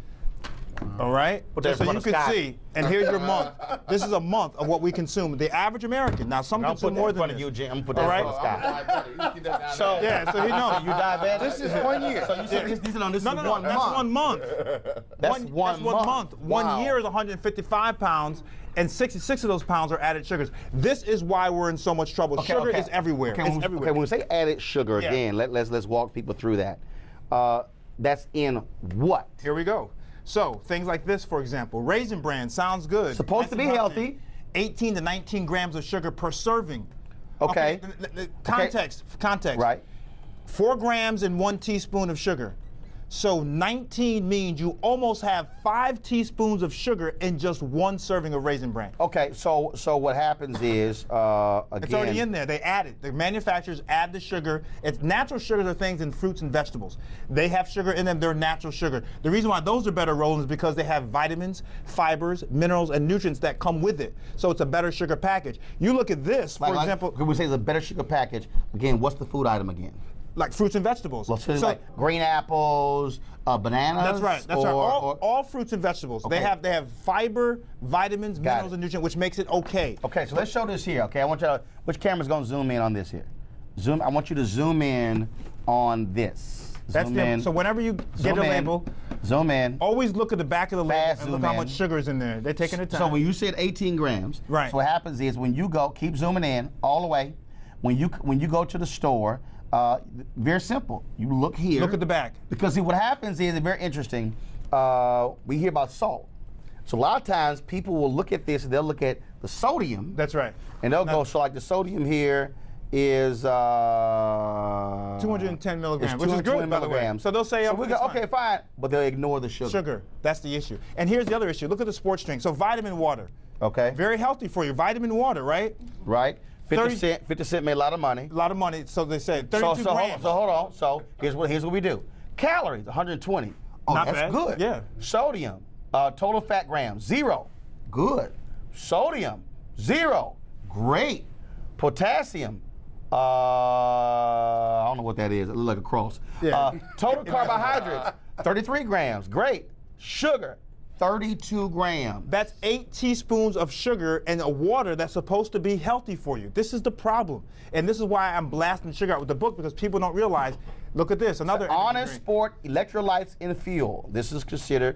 All right? Just so you can see, and here's your month. This is a month of what we consume. The average American. Now, some consume more than this. I'm going to put that in front of you, Jim. So, yeah, so he knows. So you diabetic? This is 1 year. So you said this is 1 month. That's 1 month. That's one month. Wow. 1 year is 155 pounds. And 66 of those pounds are added sugars. This is why we're in so much trouble. Sugar is everywhere. It's everywhere. Okay, when we say added sugar again, let's walk people through that. That's in what? Here we go. So things like this, for example, Raisin Bran sounds good. Supposed to be healthy. 18 to 19 grams of sugar per serving. Okay. Context. Right. 4 grams and 1 teaspoon of sugar. So 19 means you almost have 5 teaspoons of sugar in just 1 serving of Raisin Bran. Okay, so what happens is, again... It's already in there. They add it. The manufacturers add the sugar. It's natural sugars are things in fruits and vegetables. They have sugar in them. They're natural sugar. The reason why those are better, Roland, is because they have vitamins, fibers, minerals, and nutrients that come with it. So it's a better sugar package. You look at this, for example... When we say it's a better sugar package, again, what's the food item again? Like fruits and vegetables. Well, so like green apples, bananas. That's right. That's right. All fruits and vegetables. Okay. They have fiber, vitamins, minerals, and nutrients, which makes it okay. Okay, so let's show this here. Okay, I want you to. Which camera's going to zoom in on this here? I want you to zoom in on this. So whenever you get a label, zoom in. Always look at the back of the label and look how much sugar is in there. They're taking the time. So when you said 18 grams, right? So what happens is when you go, keep zooming in all the way. When you go to the store. Very simple. You look here. Look at the back. Because see, what happens is, it's very interesting. We hear about salt. So a lot of times people will look at this and they'll look at the sodium. That's right. And they'll go, so like the sodium here is 210 milligrams, which is good, by the way. So they'll say, okay, fine, but they'll ignore the sugar. Sugar, that's the issue. And here's the other issue. Look at the sports drink. So vitamin water. Okay. Very healthy for you. Vitamin water, right? Right. 50 Cent made a lot of money. A lot of money. So they said 32 grams. So hold on. So here's what we do. Calories, 120. Oh, Not that's bad. Good. Yeah. Sodium, total fat grams, 0. Good. Sodium, 0. Great. Potassium, I don't know what that is. It looks like a cross. Yeah. Total carbohydrates, 33 grams. Great. Sugar, 32 grams. That's 8 teaspoons of sugar in a water that's supposed to be healthy for you. This is the problem. And this is why I'm blasting sugar out with the book, because people don't realize. Look at this. Another Honest Sport electrolytes in fuel. This is considered.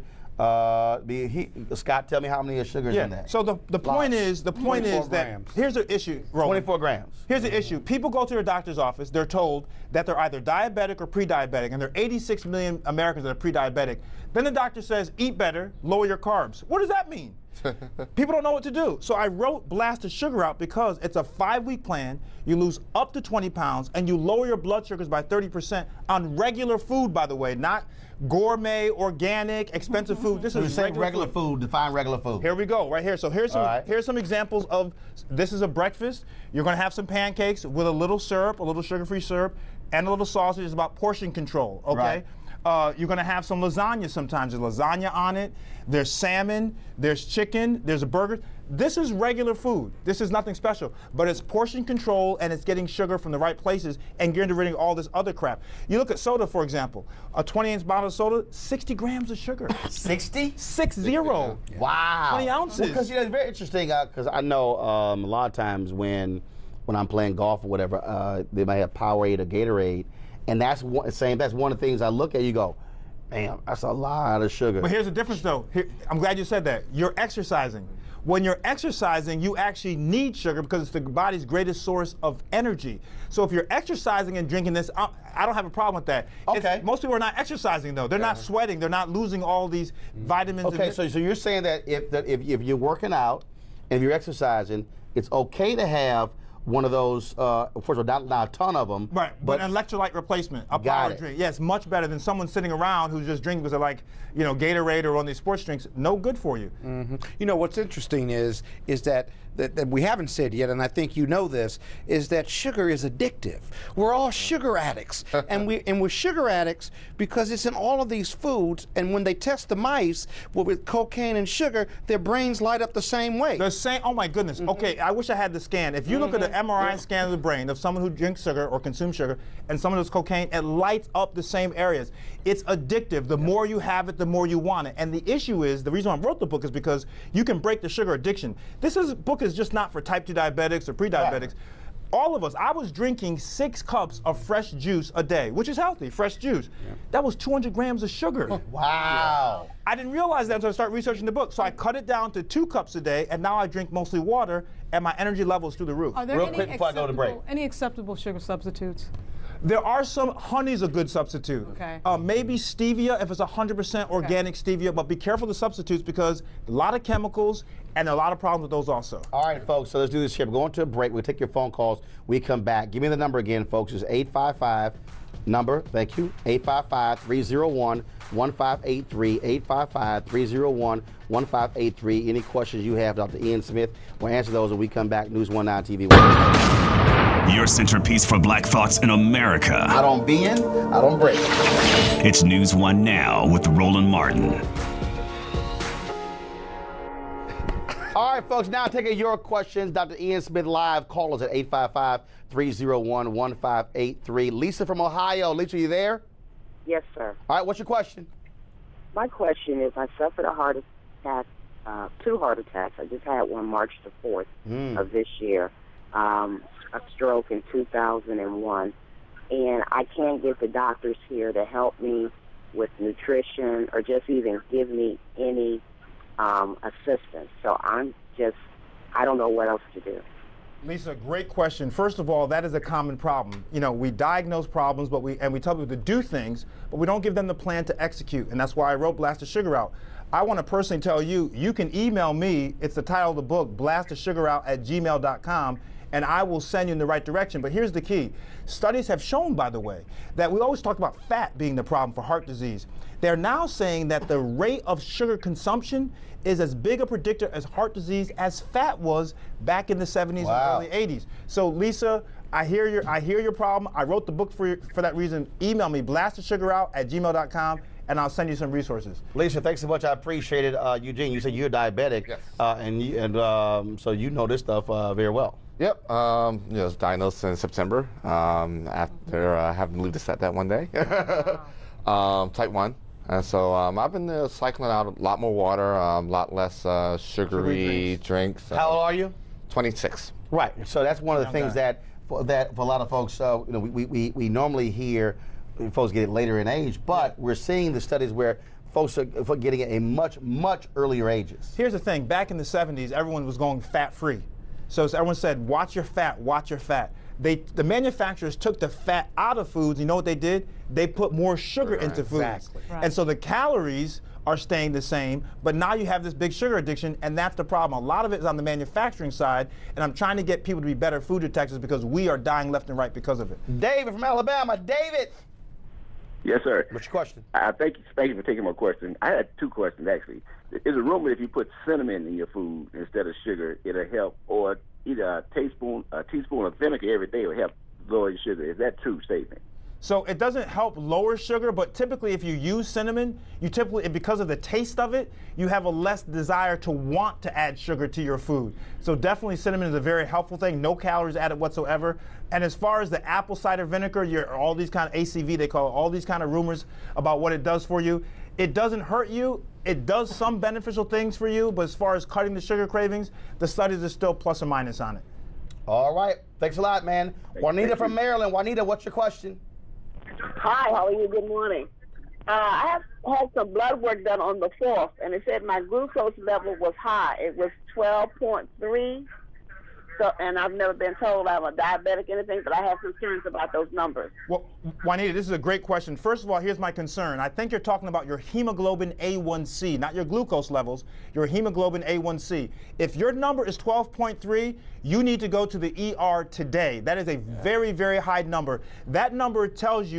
Scott, tell me how many sugars in that. So the point is that grams. Here's the issue, Roland. 24 grams. Here's the issue. People go to their doctor's office. They're told that they're either diabetic or pre-diabetic, and there are 86 million Americans that are pre-diabetic. Then the doctor says, eat better, lower your carbs. What does that mean? People don't know what to do. So I wrote Blast the Sugar Out because it's a 5-week plan. You lose up to 20 pounds, and you lower your blood sugars by 30% on regular food, by the way, not gourmet, organic, expensive food. This is regular food. Define regular food. Here we go, right here. So here's some examples of, this is a breakfast. You're going to have some pancakes with a little syrup, a little sugar-free syrup, and a little sausage. It's about portion control, okay? Right. You're going to have some lasagna sometimes. There's lasagna on it. There's salmon. There's chicken. There's a burger. This is regular food. This is nothing special. But it's portion control, and it's getting sugar from the right places and getting rid of all this other crap. You look at soda, for example. A 20-ounce bottle of soda, 60 grams of sugar. 60? 60. Wow. 20 ounces. Because it's very interesting, because I know a lot of times when I'm playing golf or whatever, they might have Powerade or Gatorade. And that's one of the things I look at. You go, damn, that's a lot of sugar. But here's the difference, though. I'm glad you said that. You're exercising. When you're exercising, you actually need sugar because it's the body's greatest source of energy. So if you're exercising and drinking this, I don't have a problem with that. Okay. Most people are not exercising, though. They're not sweating. They're not losing all these vitamins. Okay, so you're saying that if you're working out and if you're exercising, it's okay to have one of those, of course, not a ton of them. Right, but an electrolyte replacement, a power drink. Yes, much better than someone sitting around who's just drinking because they're like, Gatorade or one of these sports drinks. No good for you. Mm-hmm. You know, what's interesting is that that we haven't said yet, and I think you know this, is that sugar is addictive. We're all sugar addicts, and we're sugar addicts because it's in all of these foods. And when they test the mice with cocaine and sugar, their brains light up the same way. The same. Oh my goodness. Okay, I wish I had the scan. If you look at an MRI scan of the brain of someone who drinks sugar or consumes sugar and someone who's cocaine, it lights up the same areas. It's addictive. The more you have it, the more you want it. And the issue is, the reason I wrote the book is because you can break the sugar addiction. This book is just not for type 2 diabetics or pre-diabetics. All of us, I was drinking 6 cups of fresh juice a day, which is healthy, fresh juice. That was 200 grams of sugar. Wow. I didn't realize that until I started researching the book. So I cut it down to 2 cups a day, and now I drink mostly water, and my energy level is through the roof. Are there any acceptable sugar substitutes? There are some. Honey's a good substitute. Okay. Maybe stevia if it's 100% organic stevia, but be careful of the substitutes because a lot of chemicals and a lot of problems with those also. All right, folks, so let's do this here. We're going to a break. We'll take your phone calls. We come back. Give me the number again, folks. It's 855 number. Thank you. 855-301-1583. 855-301-1583. Any questions you have, Dr. Ian Smith, we'll answer those when we come back. News 19 TV. Your centerpiece for Black thoughts in America. I don't bend, I don't break. It's News 1 Now with Roland Martin. All right, folks, now taking your questions. Dr. Ian Smith live. Call us at 855-301-1583. Lisa from Ohio. Lisa, you there? Yes, sir. All right, what's your question? My question is, I suffered a heart attack, 2 heart attacks. I just had one March the 4th of this year. A stroke in 2001, and I can't get the doctors here to help me with nutrition or just even give me any assistance. So I don't know what else to do. Lisa, great question. First of all, that is a common problem. You know, we diagnose problems, but we tell people to do things, but we don't give them the plan to execute, and that's why I wrote Blast the Sugar Out. I want to personally tell you, you can email me. It's the title of the book, blastthesugarout@gmail.com. and I will send you in the right direction. But here's the key. Studies have shown, by the way, that we always talk about fat being the problem for heart disease. They're now saying that the rate of sugar consumption is as big a predictor as heart disease as fat was back in the 70s and early 80s. So Lisa, I hear your problem. I wrote the book for that reason. Email me, blastthesugarout@gmail.com. and I'll send you some resources. Lisa, thanks so much. I appreciate it. Eugene, you said you're diabetic, yes. So you know this stuff very well. Yep. I was diagnosed in September after having to leave the set that one day. Type 1. And so I've been cycling out a lot more water, a lot less sugary drinks. How old are you? 26. Right. So that's one of the things that for a lot of folks, we normally hear folks get it later in age, but we're seeing the studies where folks are getting it at a much earlier ages. Here's the thing. Back in the 70s, everyone was going fat-free. So everyone said, watch your fat, watch your fat. The manufacturers took the fat out of foods. You know what they did? They put more sugar into foods. Exactly. Right. And so the calories are staying the same, but now you have this big sugar addiction, and that's the problem. A lot of it is on the manufacturing side, and I'm trying to get people to be better food detectives because we are dying left and right because of it. David from Alabama. David. Yes, sir. What's your question? Thank you for taking my question. I had 2 questions, actually. Is a rumor if you put cinnamon in your food instead of sugar, it'll help, or either a teaspoon of vinegar every day will help lower your sugar. Is that true statement? So it doesn't help lower sugar, but typically if you use cinnamon, because of the taste of it, you have a less desire to want to add sugar to your food. So definitely cinnamon is a very helpful thing. No calories added whatsoever. And as far as the apple cider vinegar, all these kind of ACV, they call it, all these kind of rumors about what it does for you. It doesn't hurt you. It does some beneficial things for you, but as far as cutting the sugar cravings, the studies are still plus or minus on it. All right. Thanks a lot, man. Juanita from Maryland. Juanita, what's your question? Hi, how are you? Good morning. I have had some blood work done on the 4th, and it said my glucose level was high. It was 12.3. So, and I've never been told I'm a diabetic or anything, but I have concerns about those numbers. Well, Juanita, this is a great question. First of all, here's my concern. I think you're talking about your hemoglobin A1C, not your glucose levels, your hemoglobin A1C. If your number is 12.3, you need to go to the ER today. That is a very, very high number. That number tells you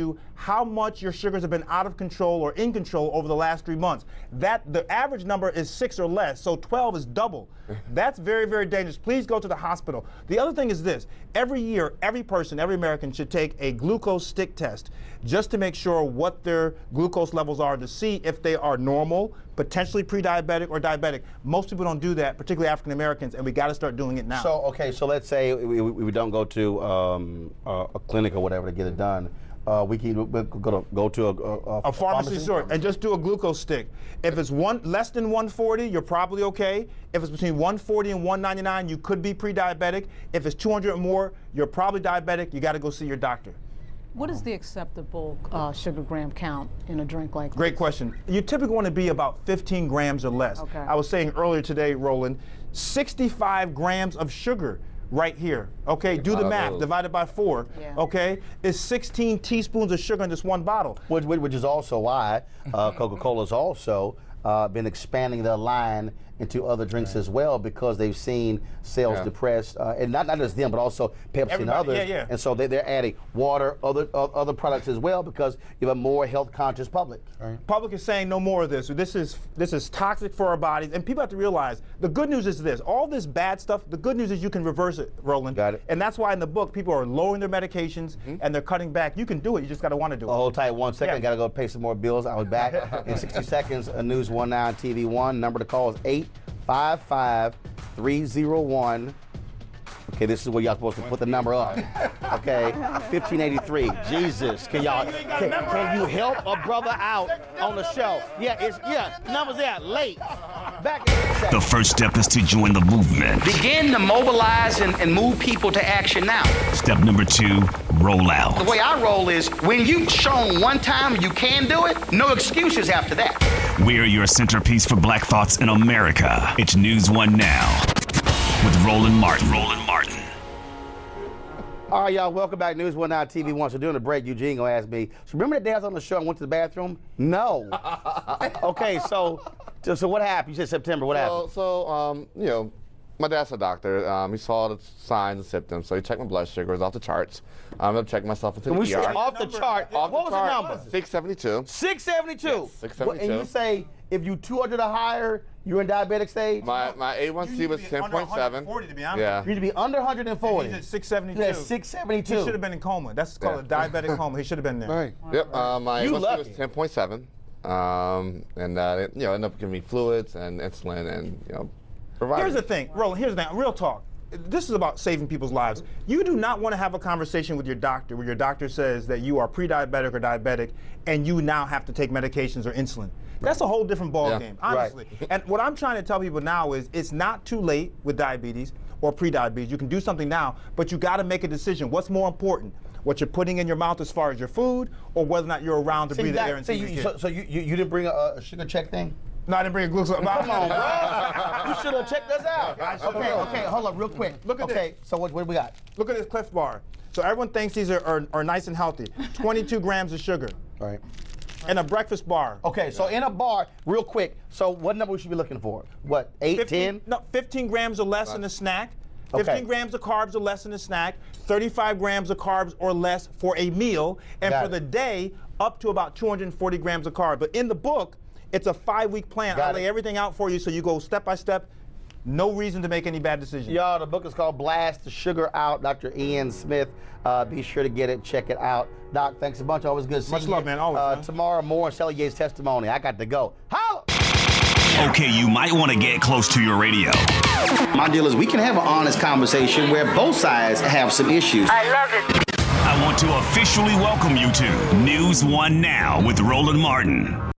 how much your sugars have been out of control or in control over the last 3 months. The average number is 6 or less, so 12 is double. That's very, very dangerous. Please go to the hospital. The other thing is this. Every year, every person, every American should take a glucose stick test just to make sure what their glucose levels are to see if they are normal, potentially pre-diabetic or diabetic. Most people don't do that, particularly African Americans, and we got to start doing it now. So, okay, so let's say we don't go to a clinic or whatever to get it done. We can go to a pharmacy store and just do a glucose stick. If it's less than 140, you're probably okay. If it's between 140 and 199, you could be pre-diabetic. If it's 200 or more, you're probably diabetic. You got to go see your doctor. What is the acceptable sugar gram count in a drink like this? Great question. You typically want to be about 15 grams or less. Okay. I was saying earlier today, Roland, 65 grams of sugar right here, okay? Do the math, divided by 4, okay? Is 16 teaspoons of sugar in this one bottle. Which is also why Coca-Cola's also been expanding their line into other drinks as well, because they've seen sales depressed, and not just them, but also Pepsi and others. And so they're adding water, other products as well, because you have a more health-conscious public. Right? Public is saying no more of this. This is toxic for our bodies, and people have to realize the good news is this: all this bad stuff. The good news is you can reverse it, Roland. Got it. And that's why in the book people are lowering their medications and they're cutting back. You can do it. You just got to want to do it. Hold tight 1 second. I got to go pay some more bills. I was back in 60 seconds. News 1 Now on TV 1. Number to call is 855-301. Okay, this is where y'all supposed to put the number up. Okay, 1583. Jesus, can you help a brother out on the show? Numbers there late. Back in the first step is to join the movement. Begin to mobilize and move people to action now. Step number 2, roll out. The way I roll is when you've shown one time you can do it, no excuses after that. We're your centerpiece for Black Thoughts in America. It's News 1 Now with Roland Martin. All right, y'all, welcome back. News 1 Now TV 1. So during the break, Eugene gonna ask me, so remember the day I was on the show and went to the bathroom? No. Okay, so what happened? You said September. What happened? So, you know, my dad's a doctor. He saw the signs and symptoms, so he checked my blood sugar. It was off the charts. I'm checking myself into the ER. Off the chart. What was the number? 672. 672? Yes, 672. And you say if you 200 or higher, you're in diabetic stage? My A1C was 10.7. To be honest. Yeah. You need to be under 140. He's at 672. Yeah, 672. He should have been in coma. That's called a diabetic coma. He should have been there. Right. Yep. My A1C was 10.7. And it, ended up giving me fluids and insulin and, providing. Here's the thing, Roland, real talk. This is about saving people's lives. You do not want to have a conversation with your doctor where your doctor says that you are pre-diabetic or diabetic and you now have to take medications or insulin. That's a whole different ballgame, honestly. Right. And what I'm trying to tell people now is it's not too late with diabetes or pre-diabetes. You can do something now, but you got to make a decision. What's more important? What you're putting in your mouth as far as your food, or whether or not you're around to breathe the air and see your kids. So you didn't bring a sugar check thing? No, I didn't bring a glucose. Come on, bro. You should have checked us out. Okay, hold up real quick. Look at this. So what do we got? Look at this Clif Bar. So everyone thinks these are nice and healthy. 22 grams of sugar. All right. And a breakfast bar. Okay, so in a bar, real quick, so what number we should be looking for? What, 8, 10? No, 15 grams or less in a snack. 15 grams of carbs or less in a snack. 35 grams of carbs or less for a meal. And for the day, up to about 240 grams of carbs. But in the book, it's a 5-week plan. I lay everything out for you so you go step by step. No reason to make any bad decisions. Y'all, the book is called Blast the Sugar Out, Dr. Ian Smith. Be sure to get it, check it out. Doc, thanks a bunch. Always good seeing you. Much love, man. Always. Tomorrow, more Shelly Yates testimony. I got to go. Holla! Okay, you might want to get close to your radio. My deal is we can have an honest conversation where both sides have some issues. I love it. I want to officially welcome you to News 1 Now with Roland Martin.